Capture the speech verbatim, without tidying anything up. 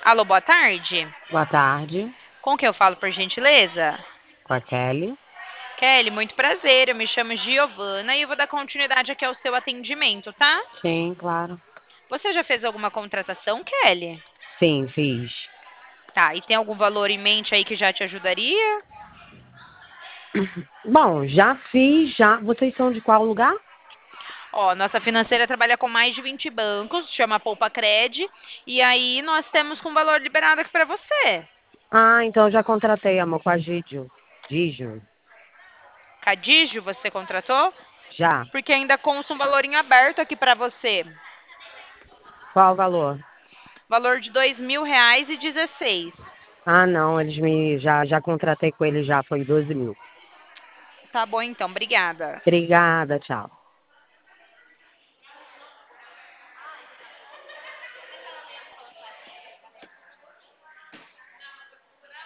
Alô, boa tarde. Boa tarde, Com quem eu falo, por gentileza? com a Kelly. Kelly, muito prazer. Eu me chamo Giovana e eu vou dar continuidade aqui ao seu atendimento, tá? Sim, claro. Você já fez alguma contratação, Kelly? Sim, fiz. Tá, e tem algum valor em mente aí que já te ajudaria? Bom, já fiz, já. Vocês são de qual lugar? Ó, nossa financeira trabalha com mais de vinte bancos, chama Poupa Cred, e aí nós temos com valor liberado aqui para você. Ah, então já contratei, amor, com a Gidio. Gidio. Cadígio, você contratou? Já. Porque ainda consta um valor em aberto aqui para você. Qual o valor? Valor de dois mil reais e dezesseis. Ah, não, eles me. Já, já contratei com eles já, foi doze mil. Tá bom então, obrigada. Obrigada, tchau.